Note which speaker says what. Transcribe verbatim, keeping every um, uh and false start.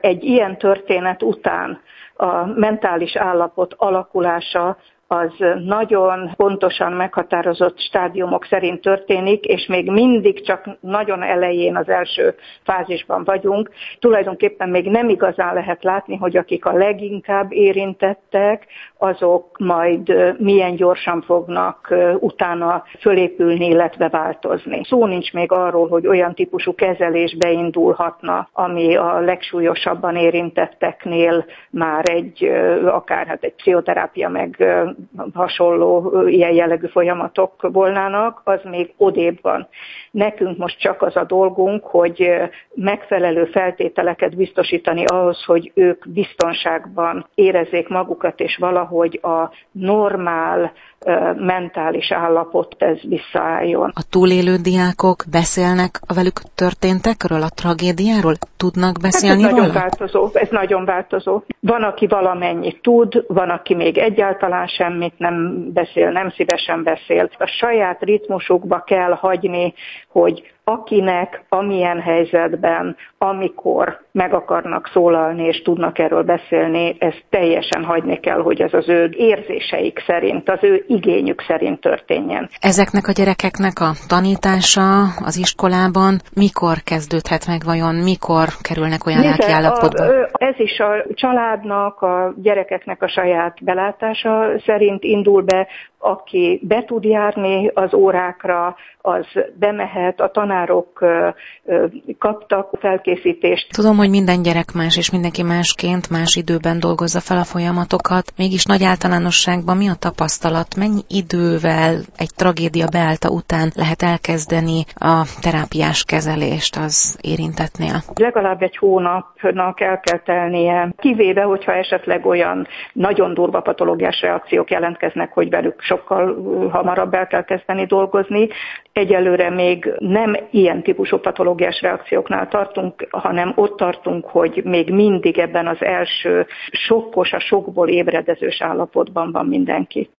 Speaker 1: Egy ilyen történet után a mentális állapot alakulása az nagyon pontosan meghatározott stádiumok szerint történik, és még mindig csak nagyon elején, az első fázisban vagyunk. Tulajdonképpen még nem igazán lehet látni, hogy akik a leginkább érintettek, azok majd milyen gyorsan fognak utána fölépülni, illetve változni. Szó nincs még arról, hogy olyan típusú kezelés beindulhatna, ami a legsúlyosabban érintetteknél már egy, akár hát egy pszichoterápia, meg hasonló ilyen jellegű folyamatok volnának, az még odébb van. Nekünk most csak az a dolgunk, hogy megfelelő feltételeket biztosítani ahhoz, hogy ők biztonságban érezzék magukat, és valahogy a normál mentális állapot ez visszaálljon.
Speaker 2: A túlélő diákok beszélnek a velük történtekről, a tragédiáról? Tudnak beszélni
Speaker 1: hát ez
Speaker 2: róla?
Speaker 1: Nagyon változó, ez nagyon változó. Van, aki valamennyit tud, van, aki még egyáltalán semmit nem beszél, nem szívesen beszél. A saját ritmusukba kell hagyni, hogy akinek, amilyen helyzetben, amikor meg akarnak szólalni és tudnak erről beszélni, ezt teljesen hagyni kell, hogy ez az ő érzéseik szerint, az ő igényük szerint történjen.
Speaker 2: Ezeknek a gyerekeknek a tanítása az iskolában mikor kezdődhet meg vajon, mikor kerülnek olyan lelki állapotba?
Speaker 1: Ez is a családnak, a gyerekeknek a saját belátása szerint indul be, aki be tud járni az órákra, az bemehet, a tanárok kaptak felkészítést.
Speaker 2: Tudom, hogy minden gyerek más, és mindenki másként, más időben dolgozza fel a folyamatokat. Mégis nagy általánosságban mi a tapasztalat? Mennyi idővel egy tragédia beállta után lehet elkezdeni a terápiás kezelést az érintettnél?
Speaker 1: Legalább egy hónapnak el kell telnie, kivéve, hogyha esetleg olyan nagyon durva patológiás reakciók jelentkeznek, hogy velük sokkal hamarabb el kell kezdeni dolgozni. Egyelőre még nem ilyen típusú patológiás reakcióknál tartunk, hanem ott tartunk, hogy még mindig ebben az első sokkos, a sokból ébredezős állapotban van mindenki.